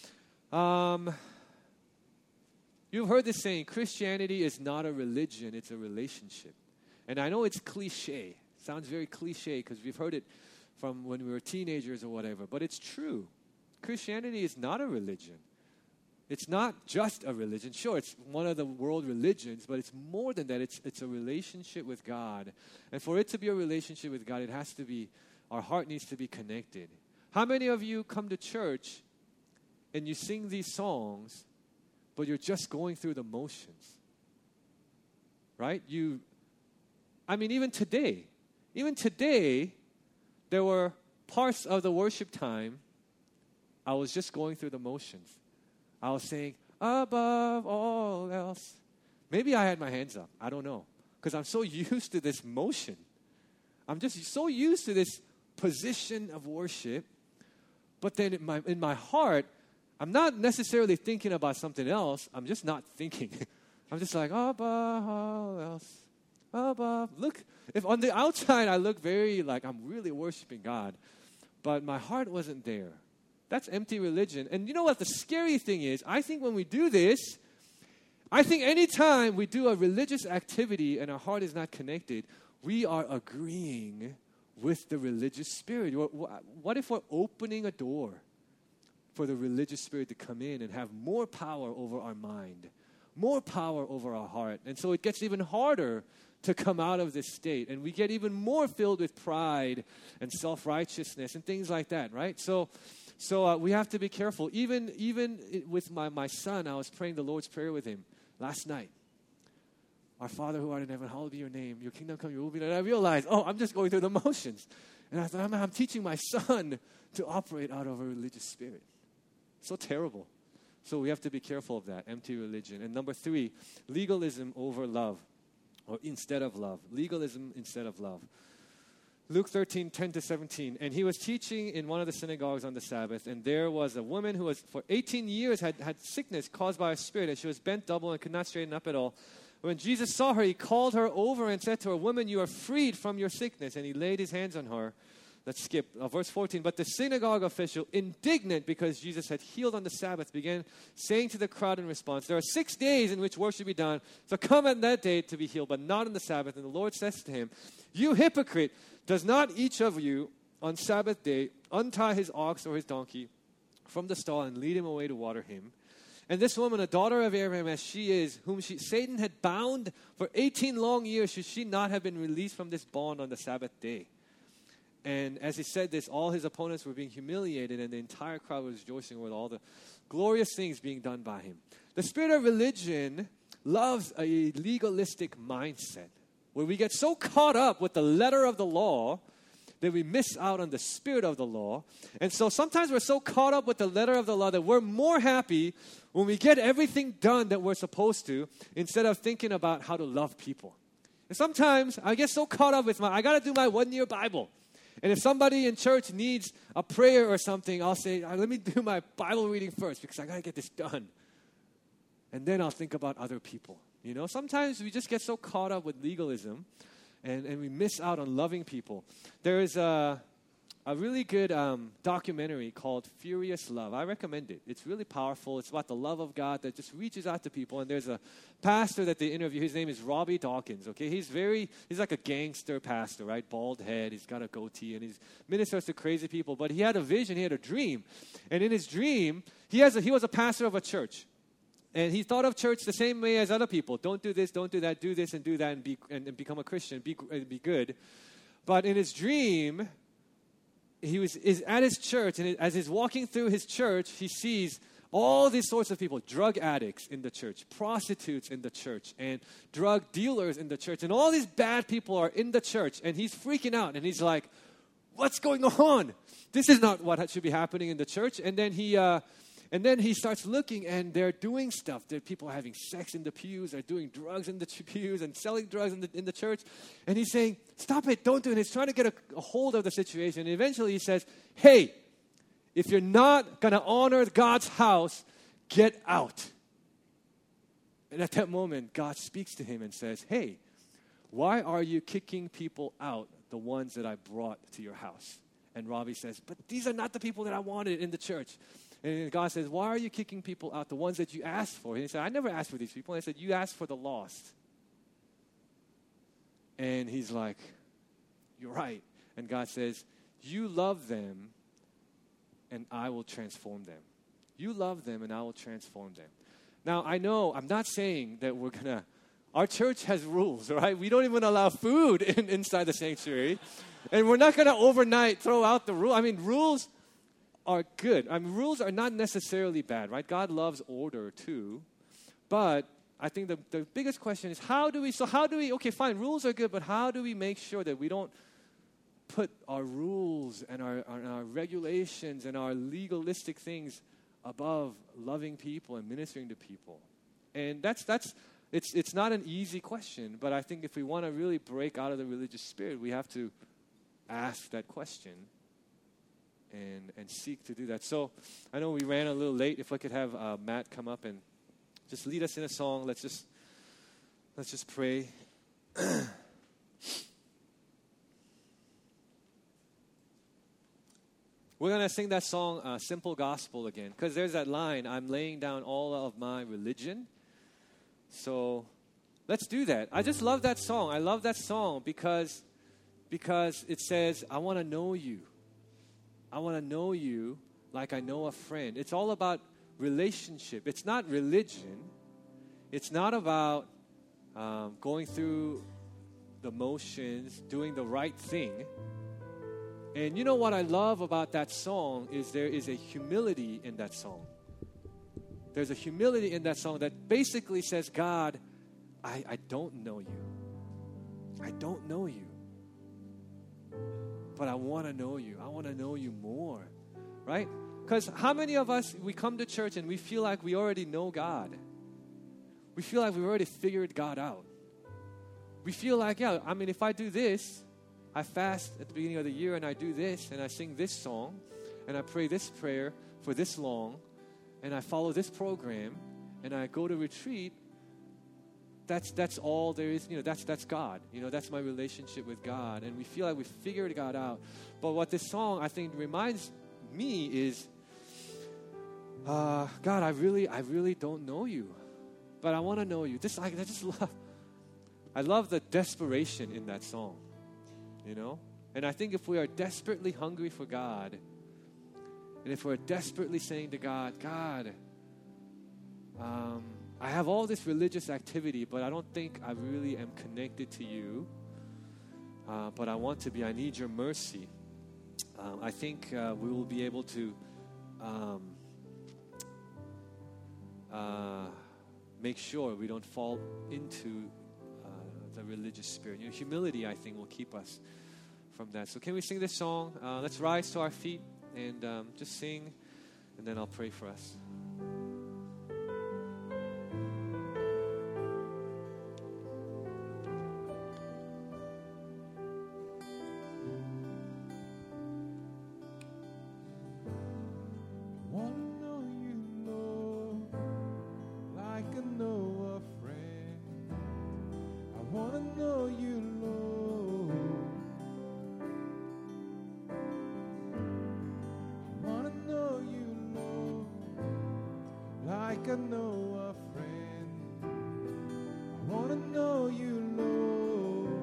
Um, you've heard this saying, Christianity is not a religion, it's a relationship. And I know it's cliche. It sounds very cliche because we've heard it from when we were teenagers or whatever. But it's true. Christianity is not a religion. It's not just a religion. Sure, it's one of the world religions, but it's more than that. It's, it's a relationship with God. And for it to be a relationship with God, it has to be, our heart needs to be connected. How many of you come to church and you sing these songs, but you're just going through the motions? Right? You, I mean, even today, even today, there were parts of the worship time, I was just going through the motions. I was saying, above all else. Maybe I had my hands up. I don't know. Because I'm so used to this motion. I'm just so used to this position of worship. But then in my, in my heart, I'm not necessarily thinking about something else. I'm just not thinking. I'm just like, above all else. Above. Look, if on the outside I look very like I'm really worshiping God, but my heart wasn't there. That's empty religion. And you know what the scary thing is? I think when we do this, I think anytime we do a religious activity and our heart is not connected, we are agreeing with the religious spirit. What if we're opening a door for the religious spirit to come in and have more power over our mind, more power over our heart? And so it gets even harder to come out of this state. And we get even more filled with pride and self-righteousness and things like that, right? So so uh, we have to be careful. Even even with my, my son, I was praying the Lord's Prayer with him last night. Our Father who art in heaven, hallowed be your name. Your kingdom come, your will be done. And I realized, oh, I'm just going through the motions. And I thought, I'm, I'm teaching my son to operate out of a religious spirit. So terrible. So we have to be careful of that, empty religion. And number three, legalism over love. Or instead of love. Legalism instead of love. Luke thirteen, ten to seventeen. And he was teaching in one of the synagogues on the Sabbath. And there was a woman who was for eighteen years had, had sickness caused by a spirit. And she was bent double and could not straighten up at all. When Jesus saw her, he called her over and said to her, woman, you are freed from your sickness. And he laid his hands on her. Let's skip uh, verse fourteen. But the synagogue official, indignant because Jesus had healed on the Sabbath, began saying to the crowd in response, there are six days in which work should be done. So come on that day to be healed, but not on the Sabbath. And the Lord says to him, you hypocrite, does not each of you on Sabbath day untie his ox or his donkey from the stall and lead him away to water him? And this woman, a daughter of Abraham as she is, whom she, Satan had bound for eighteen long years, should she not have been released from this bond on the Sabbath day? And as he said this, all his opponents were being humiliated, and the entire crowd was rejoicing with all the glorious things being done by him. The spirit of religion loves a legalistic mindset, where we get so caught up with the letter of the law that we miss out on the spirit of the law. And so sometimes we're so caught up with the letter of the law that we're more happy when we get everything done that we're supposed to, instead of thinking about how to love people. And sometimes I get so caught up with my, I got to do my one-year Bible. And if somebody in church needs a prayer or something, I'll say, let me do my Bible reading first because I got to get this done. And then I'll think about other people. You know, sometimes we just get so caught up with legalism and, and we miss out on loving people. There is a, a really good um, documentary called Furious Love. I recommend it. It's really powerful. It's about the love of God that just reaches out to people. And there's a pastor that they interview. His name is Robbie Dawkins. Okay, he's very, he's like a gangster pastor, right? Bald head. He's got a goatee and he ministers to crazy people. But he had a vision. He had a dream. And in his dream, he has a, he was a pastor of a church. And he thought of church the same way as other people. Don't do this, don't do that, do this and do that and, be, and, and become a Christian, be, and be good. But in his dream, he was is at his church, and as he's walking through his church, he sees all these sorts of people, drug addicts in the church, prostitutes in the church, and drug dealers in the church. And all these bad people are in the church, and he's freaking out. And he's like, what's going on? This is not what should be happening in the church. And then he... Uh, And then he starts looking, and they're doing stuff. There, people are having sex in the pews. They're doing drugs in the ch- pews and selling drugs in the, in the church. And he's saying, stop it, don't do it. He's trying to get a, a hold of the situation. And eventually he says, hey, if you're not going to honor God's house, get out. And at that moment, God speaks to him and says, hey, why are you kicking people out, the ones that I brought to your house? And Robbie says, but these are not the people that I wanted in the church. And God says, why are you kicking people out, the ones that you asked for? And he said, I never asked for these people. And I said, you asked for the lost. And he's like, you're right. And God says, you love them, and I will transform them. You love them, and I will transform them. Now, I know, I'm not saying that we're going to, our church has rules, right? We don't even allow food in, inside the sanctuary. And we're not going to overnight throw out the rule. I mean, rules are good. I mean, rules are not necessarily bad, right? God loves order too. But I think the, the biggest question is, how do we, so how do we, okay, fine, rules are good, but how do we make sure that we don't put our rules and our, our, our regulations and our legalistic things above loving people and ministering to people? And that's, that's it's, it's not an easy question, but I think if we want to really break out of the religious spirit, we have to ask that question. And, and seek to do that. So I know we ran a little late. If I could have uh, Matt come up and just lead us in a song. Let's just let's just pray. We're going to sing that song, uh, Simple Gospel, again. Because there's that line, I'm laying down all of my religion. So let's do that. I just love that song. I love that song because, because it says, I want to know you. I want to know you like I know a friend. It's all about relationship. It's not religion. It's not about um, going through the motions, doing the right thing. And you know what I love about that song is there is a humility in that song. There's a humility in that song that basically says, God, I, I don't know you. I don't know you. But I want to know you. I want to know you more, right? Because how many of us, we come to church and we feel like we already know God. We feel like we've already figured God out. We feel like, yeah, I mean, if I do this, I fast at the beginning of the year and I do this and I sing this song and I pray this prayer for this long and I follow this program and I go to retreat, That's that's all there is. You know, that's that's God. You know, that's my relationship with God. And we feel like we figured God out. But what this song, I think, reminds me is, uh, God, I really, I really don't know you. But I want to know you. This, I, I just love, I love the desperation in that song. You know? And I think if we are desperately hungry for God, and if we're desperately saying to God, God, um, I have all this religious activity, but I don't think I really am connected to you. Uh, but I want to be. I need your mercy. Um, I think uh, we will be able to um, uh, make sure we don't fall into uh, the religious spirit. You know, humility, I think, will keep us from that. So can we sing this song? Uh, let's rise to our feet and um, just sing, and then I'll pray for us. I know a friend. I want to know you, Lord.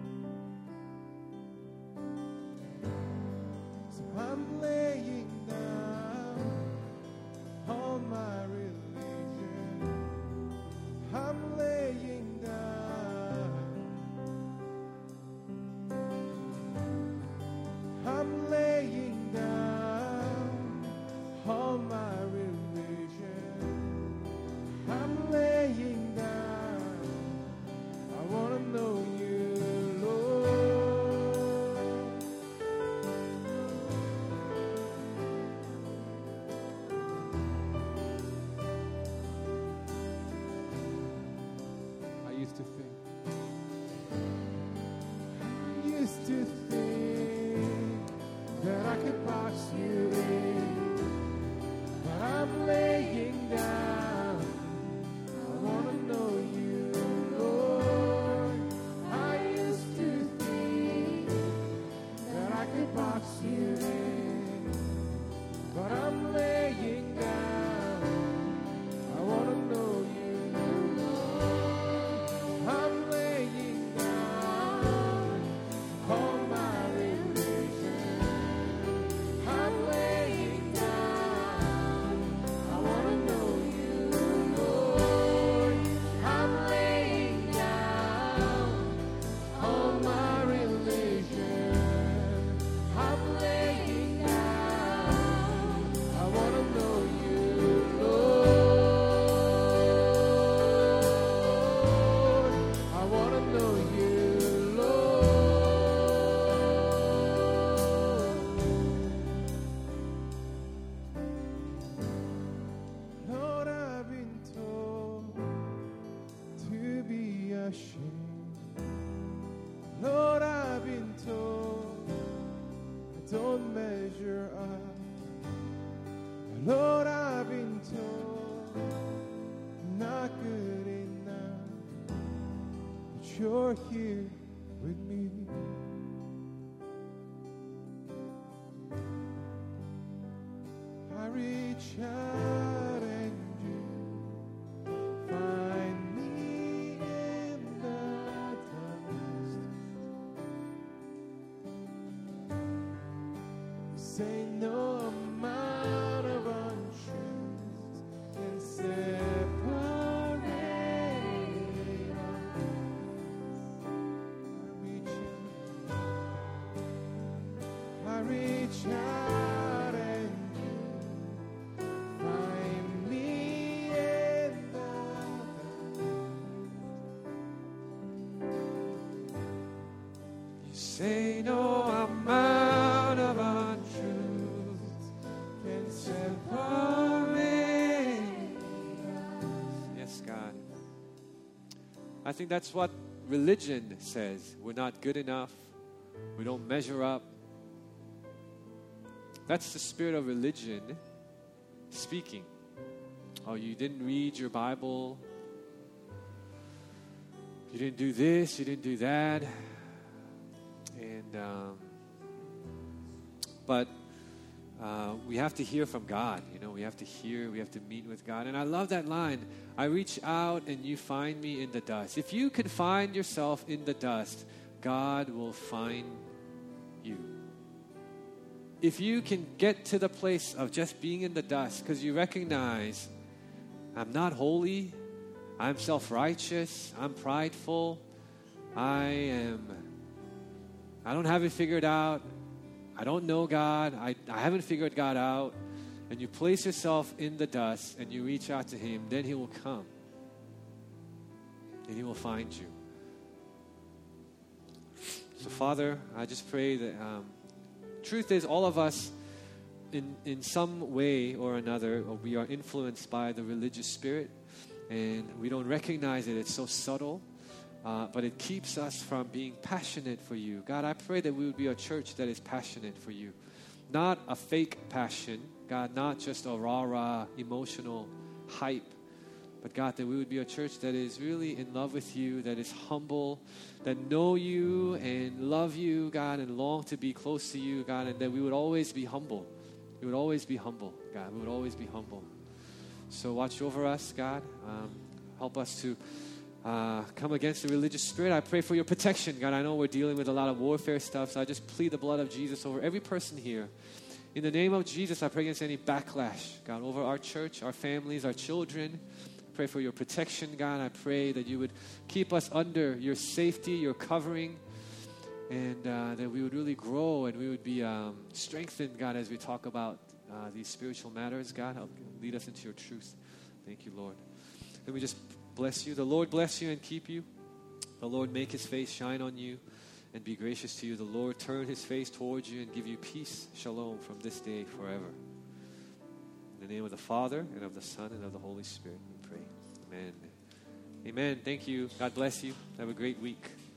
So I'm laying down all my religion. I'm laying down. I'm laying down all my religion. you're here with me. I reach out and you find me in the dust. You say no amount of untruths can separate us. I reach out. I reach out and you find me in the You say no amount of untruths can separate us. Yes, God. I think that's what religion says. We're not good enough. We don't measure up. That's the spirit of religion speaking. Oh, you didn't read your Bible. You didn't do this. You didn't do that. And um, but uh, we have to hear from God. You know, we have to hear. We have to meet with God. And I love that line. I reach out and you find me in the dust. If you can find yourself in the dust, God will find you. If you can get to the place of just being in the dust because you recognize I'm not holy, I'm self-righteous, I'm prideful, I am, I don't have it figured out, I don't know God, I, I haven't figured God out, and you place yourself in the dust and you reach out to Him, then He will come and He will find you. So Father, I just pray that um, truth is, all of us, in, in some way or another, we are influenced by the religious spirit, and we don't recognize it. It's so subtle, uh, but it keeps us from being passionate for you. God, I pray that we would be a church that is passionate for you. Not a fake passion, God, not just a rah-rah emotional hype, but God, that we would be a church that is really in love with you, that is humble, that know you and love you, God, and long to be close to you, God, and that we would always be humble. We would always be humble, God. We would always be humble. So watch over us, God. Um, help us to uh, come against the religious spirit. I pray for your protection, God. I know we're dealing with a lot of warfare stuff, so I just plead the blood of Jesus over every person here. In the name of Jesus, I pray against any backlash, God, over our church, our families, our children. Pray for your protection, God. I pray that you would keep us under your safety, your covering, and uh, that we would really grow and we would be um, strengthened, God, as we talk about uh, these spiritual matters. God, help lead us into your truth. Thank you, Lord. Let me just bless you. The Lord bless you and keep you. The Lord make His face shine on you and be gracious to you. The Lord turn His face towards you and give you peace, shalom, from this day forever. In the name of the Father, and of the Son, and of the Holy Spirit, we pray. Amen. Amen. Thank you. God bless you. Have a great week.